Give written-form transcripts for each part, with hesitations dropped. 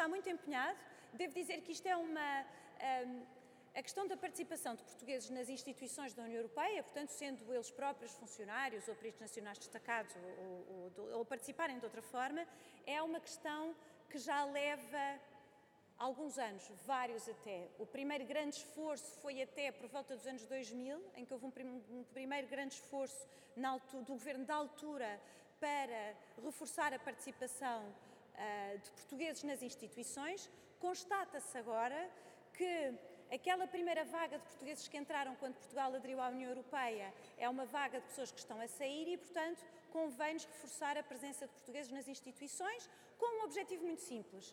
está muito empenhado. Devo dizer que isto é a questão da participação de portugueses nas instituições da União Europeia, portanto, sendo eles próprios funcionários ou peritos nacionais destacados ou participarem de outra forma, é uma questão que já leva alguns anos, vários até. O primeiro grande esforço foi até por volta dos anos 2000, em que houve um primeiro grande esforço do governo da altura para reforçar a participação de portugueses nas instituições. Constata-se agora que aquela primeira vaga de portugueses que entraram quando Portugal aderiu à União Europeia é uma vaga de pessoas que estão a sair e, portanto, convém-nos reforçar a presença de portugueses nas instituições com um objetivo muito simples.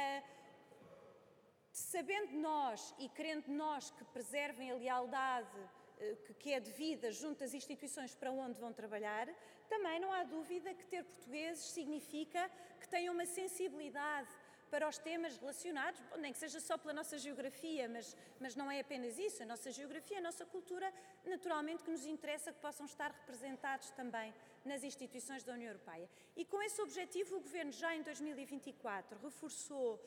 Sabendo nós e querendo nós que preservem a lealdade que é devida junto às instituições para onde vão trabalhar, também não há dúvida que ter portugueses significa que tenham uma sensibilidade para os temas relacionados, nem que seja só pela nossa geografia, mas não é apenas isso, a nossa geografia, a nossa cultura, naturalmente que nos interessa que possam estar representados também nas instituições da União Europeia. E com esse objetivo o Governo já em 2024 reforçou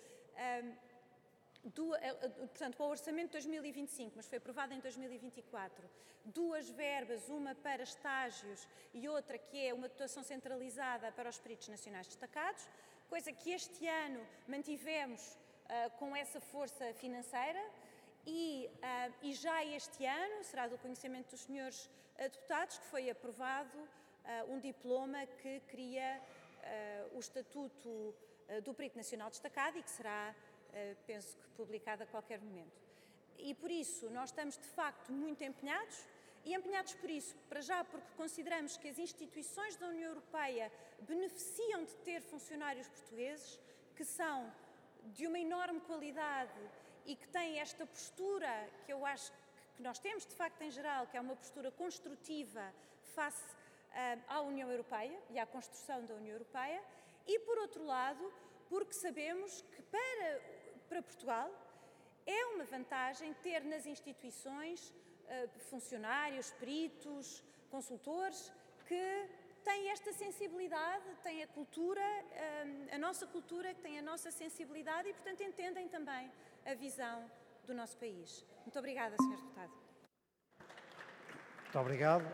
portanto, para o Orçamento de 2025, mas foi aprovado em 2024, duas verbas, uma para estágios e outra que é uma dotação centralizada para os peritos nacionais destacados, coisa que este ano mantivemos com essa força financeira e já este ano, será do conhecimento dos senhores deputados, que foi aprovado um diploma que cria o Estatuto do Perito Nacional Destacado e que será penso que publicado a qualquer momento. E por isso nós estamos de facto muito empenhados, e empenhados por isso, para já porque consideramos que as instituições da União Europeia beneficiam de ter funcionários portugueses que são de uma enorme qualidade e que têm esta postura que eu acho que nós temos de facto em geral, que é uma postura construtiva face à União Europeia e à construção da União Europeia, e por outro lado, porque sabemos que para Portugal é uma vantagem ter nas instituições funcionários, peritos, consultores que têm esta sensibilidade, têm a cultura, a nossa cultura, que tem a nossa sensibilidade e, portanto, entendem também a visão do nosso país. Muito obrigada, Sr. Deputado. Muito obrigado.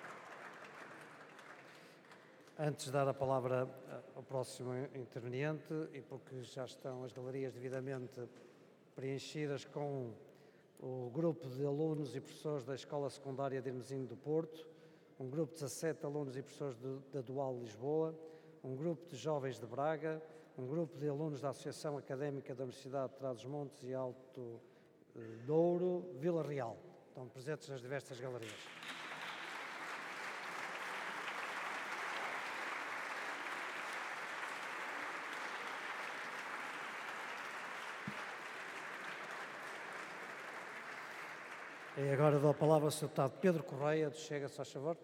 Antes de dar a palavra ao próximo interveniente, e porque já estão as galerias devidamente preenchidas com o grupo de alunos e professores da Escola Secundária de Hermesinho do Porto, um grupo de 17 alunos e professores da Dual Lisboa, um grupo de jovens de Braga, um grupo de alunos da Associação Académica da Universidade de Trás-os-Montes e Alto Douro, Vila Real. Estão presentes nas diversas galerias. E agora dou a palavra ao Sr. Deputado Pedro Correia, do Chega, se faz favor.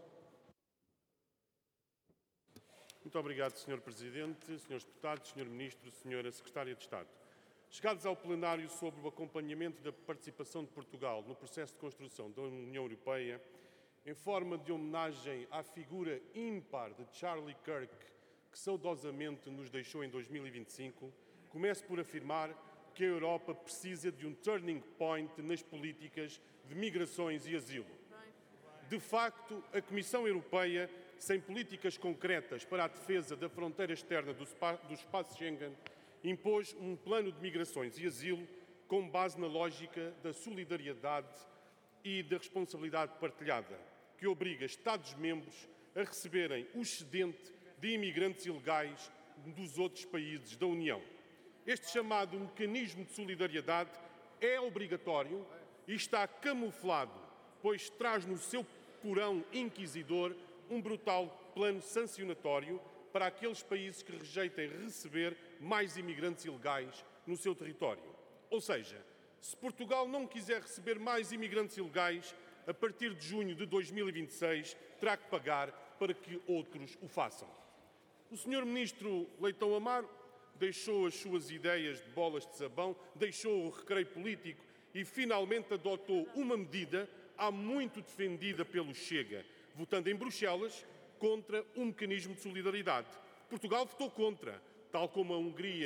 Muito obrigado, Sr. Presidente, Srs. Deputados, Sr. Ministro, Sra. Secretária de Estado. Chegados ao plenário sobre o acompanhamento da participação de Portugal no processo de construção da União Europeia, em forma de homenagem à figura ímpar de Charlie Kirk, que saudosamente nos deixou em 2025, começo por afirmar que a Europa precisa de um turning point nas políticas de migrações e asilo. De facto, a Comissão Europeia, sem políticas concretas para a defesa da fronteira externa do espaço Schengen, impôs um plano de migrações e asilo com base na lógica da solidariedade e da responsabilidade partilhada, que obriga Estados-membros a receberem o excedente de imigrantes ilegais dos outros países da União. Este chamado mecanismo de solidariedade é obrigatório e está camuflado, pois traz no seu porão inquisidor um brutal plano sancionatório para aqueles países que rejeitem receber mais imigrantes ilegais no seu território. Ou seja, se Portugal não quiser receber mais imigrantes ilegais, a partir de junho de 2026 terá que pagar para que outros o façam. O Sr. Ministro Leitão Amaro deixou as suas ideias de bolas de sabão, deixou o recreio político e finalmente adotou uma medida há muito defendida pelo Chega, votando em Bruxelas contra um mecanismo de solidariedade. Portugal votou contra, tal como a Hungria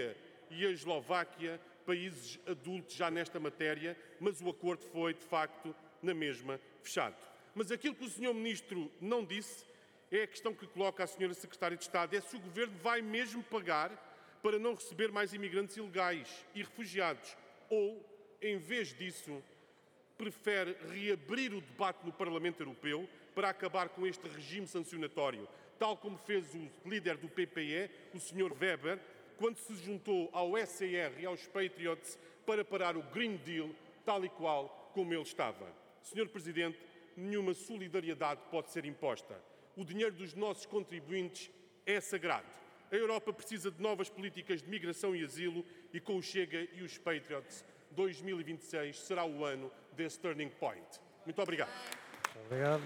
e a Eslováquia, países adultos já nesta matéria, mas o acordo foi, de facto, na mesma, fechado. Mas aquilo que o Sr. Ministro não disse é a questão que coloca a Sra. Secretária de Estado, é se o Governo vai mesmo pagar para não receber mais imigrantes ilegais e refugiados, ou, em vez disso, prefere reabrir o debate no Parlamento Europeu para acabar com este regime sancionatório, tal como fez o líder do PPE, o Sr. Weber, quando se juntou ao SCR e aos Patriots para parar o Green Deal, tal e qual como ele estava. Sr. Presidente, nenhuma solidariedade pode ser imposta. O dinheiro dos nossos contribuintes é sagrado. A Europa precisa de novas políticas de migração e asilo e com o Chega e os Patriots, 2026 será o ano desse turning point. Muito obrigado. Muito obrigado.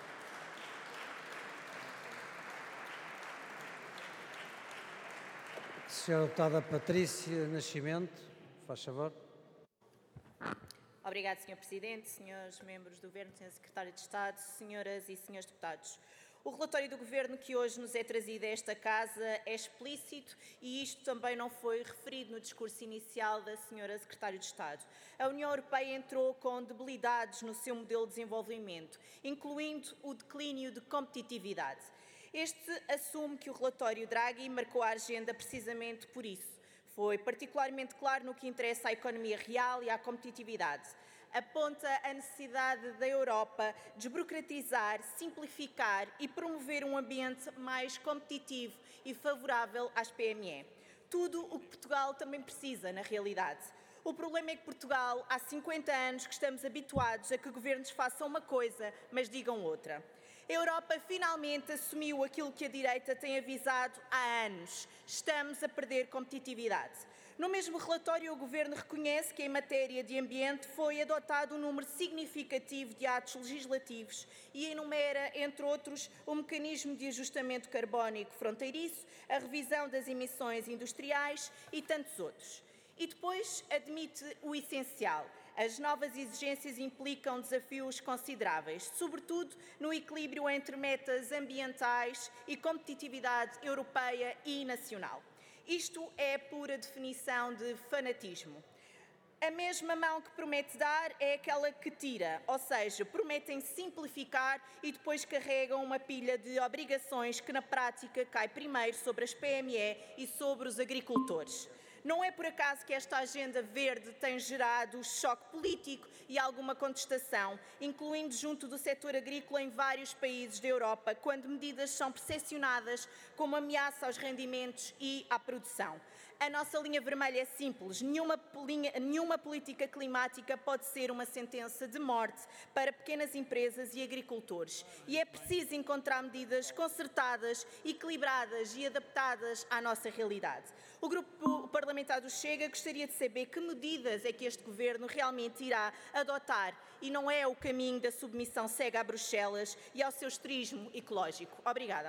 Senhora Deputada Patrícia Nascimento, faz favor. Obrigada, Sr. Presidente, senhores membros do Governo, Sr. Secretário de Estado, senhoras e senhores deputados. O relatório do Governo que hoje nos é trazido a esta Casa é explícito e isto também não foi referido no discurso inicial da Sra. Secretária de Estado. A União Europeia entrou com debilidades no seu modelo de desenvolvimento, incluindo o declínio de competitividade. Este assume que o relatório Draghi marcou a agenda precisamente por isso. Foi particularmente claro no que interessa à economia real e à competitividade. Aponta a necessidade da Europa desburocratizar, simplificar e promover um ambiente mais competitivo e favorável às PME. Tudo o que Portugal também precisa, na realidade. O problema é que Portugal, há 50 anos que estamos habituados a que governos façam uma coisa, mas digam outra. A Europa finalmente assumiu aquilo que a direita tem avisado há anos. Estamos a perder competitividade. No mesmo relatório, o Governo reconhece que, em matéria de ambiente, foi adotado um número significativo de atos legislativos e enumera, entre outros, o mecanismo de ajustamento carbónico fronteiriço, a revisão das emissões industriais e tantos outros. E depois admite o essencial. As novas exigências implicam desafios consideráveis, sobretudo no equilíbrio entre metas ambientais e competitividade europeia e nacional. Isto é pura definição de fanatismo. A mesma mão que promete dar é aquela que tira, ou seja, prometem simplificar e depois carregam uma pilha de obrigações que na prática cai primeiro sobre as PME e sobre os agricultores. Não é por acaso que esta agenda verde tem gerado choque político e alguma contestação, incluindo junto do setor agrícola em vários países da Europa, quando medidas são percepcionadas como ameaça aos rendimentos e à produção. A nossa linha vermelha é simples. Nenhuma política climática pode ser uma sentença de morte para pequenas empresas e agricultores. E é preciso encontrar medidas concertadas, equilibradas e adaptadas à nossa realidade. O Grupo Parlamentar do Chega gostaria de saber que medidas é que este Governo realmente irá adotar e não é o caminho da submissão cega a Bruxelas e ao seu esterismo ecológico. Obrigada.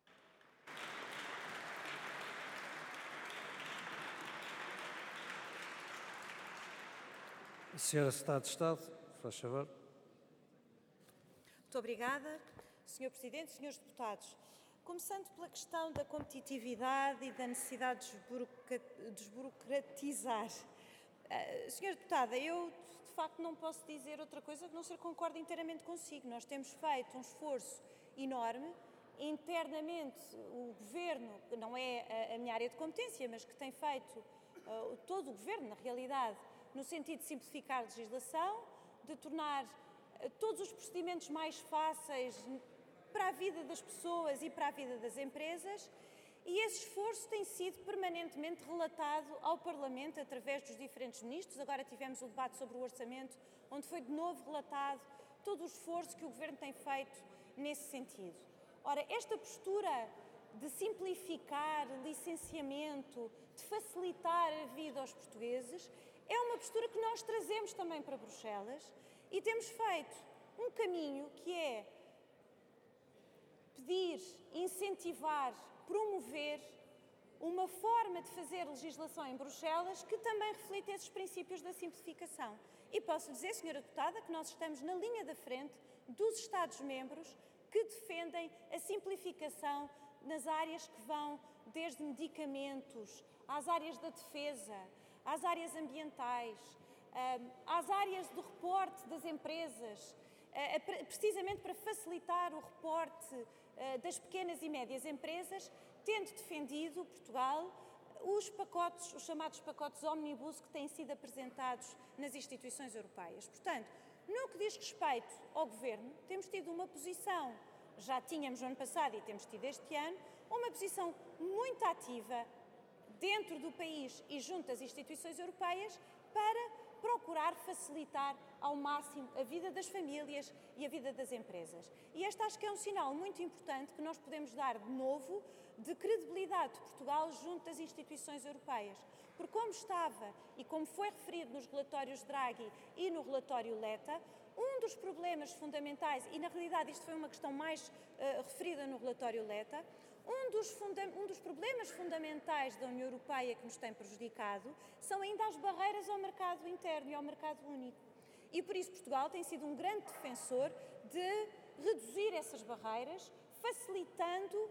Senhora Secretária de Estado, faz favor. Muito obrigada, Sr. Presidente, Srs. Deputados. Começando pela questão da competitividade e da necessidade de desburocratizar. Senhora Deputada, eu de facto não posso dizer outra coisa que não ser concordo inteiramente consigo. Nós temos feito um esforço enorme. Internamente, o Governo, que não é a minha área de competência, mas que tem feito todo o Governo, na realidade, no sentido de simplificar a legislação, de tornar todos os procedimentos mais fáceis para a vida das pessoas e para a vida das empresas, e esse esforço tem sido permanentemente relatado ao Parlamento através dos diferentes ministros. Agora tivemos o debate sobre o orçamento, onde foi de novo relatado todo o esforço que o Governo tem feito nesse sentido. Ora, esta postura de simplificar licenciamento, de facilitar a vida aos portugueses, é uma postura que nós trazemos também para Bruxelas e temos feito um caminho que é pedir, incentivar, promover uma forma de fazer legislação em Bruxelas que também reflite esses princípios da simplificação. E posso dizer, Sra. Deputada, que nós estamos na linha da frente dos Estados-membros que defendem a simplificação nas áreas que vão desde medicamentos às áreas da defesa, às áreas ambientais, às áreas do reporte das empresas, precisamente para facilitar o reporte das pequenas e médias empresas, tendo defendido Portugal os chamados pacotes ómnibus que têm sido apresentados nas instituições europeias. Portanto, no que diz respeito ao Governo, temos tido uma posição, já tínhamos no ano passado e temos tido este ano, uma posição muito ativa dentro do país e junto às instituições europeias para procurar facilitar ao máximo a vida das famílias e a vida das empresas. E este acho que é um sinal muito importante que nós podemos dar de novo de credibilidade de Portugal junto às instituições europeias. Porque como estava e como foi referido nos relatórios Draghi e no relatório Letta, um dos problemas fundamentais, e na realidade isto foi uma questão mais referida no relatório Letta, um dos problemas fundamentais da União Europeia que nos tem prejudicado são ainda as barreiras ao mercado interno e ao mercado único. E por isso Portugal tem sido um grande defensor de reduzir essas barreiras, facilitando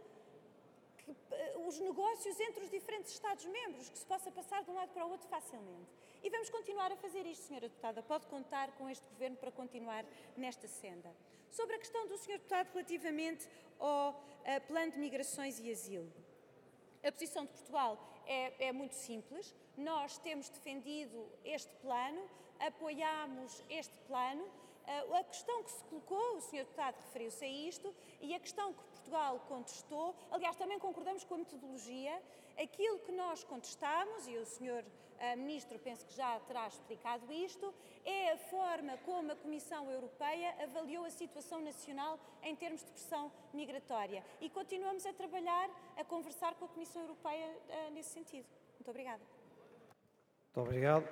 os negócios entre os diferentes Estados-membros, que se possa passar de um lado para o outro facilmente. E vamos continuar a fazer isto, Sra. Deputada. Pode contar com este Governo para continuar nesta senda. Sobre a questão do Sr. Deputado relativamente ao Plano de Migrações e Asilo. A posição de Portugal é muito simples. Nós temos defendido este plano, apoiamos este plano. A questão que se colocou, o Sr. Deputado referiu-se a isto, e a questão que Portugal contestou, aliás, também concordamos com a metodologia, aquilo que nós contestamos, e o Sr. Ministro penso que já terá explicado isto, é a forma como a Comissão Europeia avaliou a situação nacional em termos de pressão migratória. E continuamos a trabalhar, a conversar com a Comissão Europeia nesse sentido. Muito obrigada. Muito obrigado.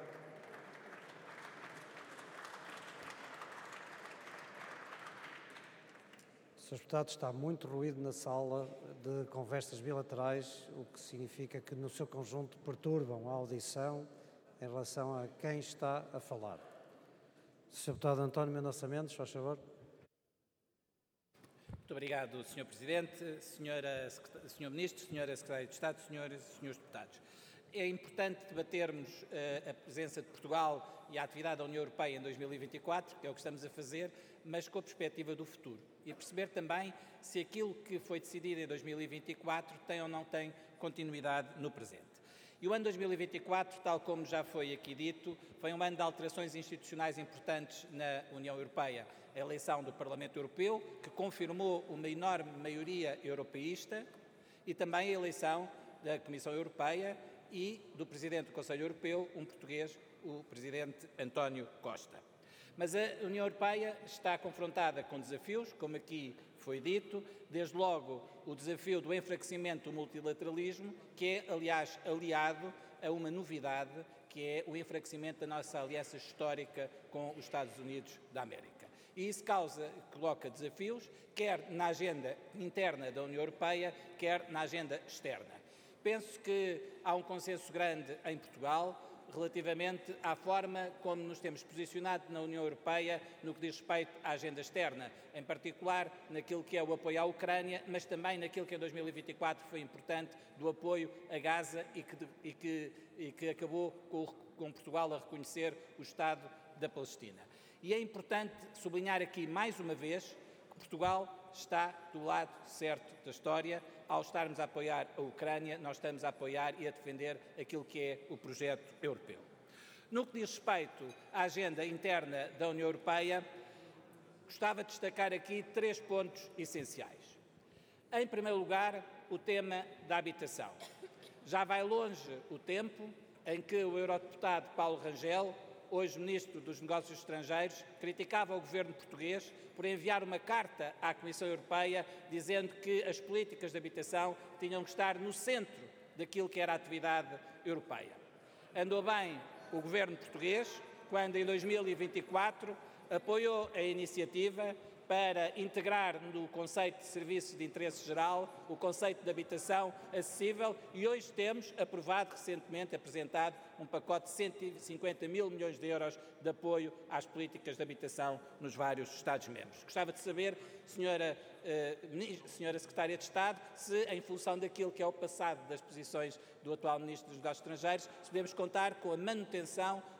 Sr. Deputado, está muito ruído na sala de conversas bilaterais, o que significa que no seu conjunto perturbam a audição em relação a quem está a falar. Sr. Deputado António Mendonça Mendes, faz favor. Muito obrigado, Sr. Presidente, Sr. Ministro, Sra. Secretária de Estado, Senhoras e Senhores Deputados. É importante debatermos a presença de Portugal e a atividade da União Europeia em 2024, que é o que estamos a fazer, mas com a perspectiva do futuro. E perceber também se aquilo que foi decidido em 2024 tem ou não tem continuidade no presente. E o ano 2024, tal como já foi aqui dito, foi um ano de alterações institucionais importantes na União Europeia. A eleição do Parlamento Europeu, que confirmou uma enorme maioria europeísta, e também a eleição da Comissão Europeia e do Presidente do Conselho Europeu, um português, o Presidente António Costa. Mas a União Europeia está confrontada com desafios, como aqui foi dito, desde logo o desafio do enfraquecimento do multilateralismo, que é, aliás, aliado a uma novidade, que é o enfraquecimento da nossa aliança histórica com os Estados Unidos da América. E isso coloca desafios, quer na agenda interna da União Europeia, quer na agenda externa. Penso que há um consenso grande em Portugal relativamente à forma como nos temos posicionado na União Europeia no que diz respeito à agenda externa, em particular naquilo que é o apoio à Ucrânia, mas também naquilo que em 2024 foi importante do apoio a Gaza e que acabou com Portugal a reconhecer o Estado da Palestina. E é importante sublinhar aqui mais uma vez que Portugal está do lado certo da história. Ao estarmos a apoiar a Ucrânia, nós estamos a apoiar e a defender aquilo que é o projeto europeu. No que diz respeito à agenda interna da União Europeia, gostava de destacar aqui 3 pontos essenciais. Em primeiro lugar, o tema da habitação. Já vai longe o tempo em que o eurodeputado Paulo Rangel, hoje Ministro dos Negócios Estrangeiros, criticava o governo português por enviar uma carta à Comissão Europeia dizendo que as políticas de habitação tinham que estar no centro daquilo que era a atividade europeia. Andou bem o governo português quando, em 2024, apoiou a iniciativa para integrar no conceito de serviços de interesse geral o conceito de habitação acessível e hoje temos aprovado recentemente, apresentado um pacote de 150 mil milhões de euros de apoio às políticas de habitação nos vários Estados-membros. Gostava de saber, senhora Secretária de Estado, se em função daquilo que é o passado das posições do atual Ministro dos Negócios Estrangeiros, se podemos contar com a manutenção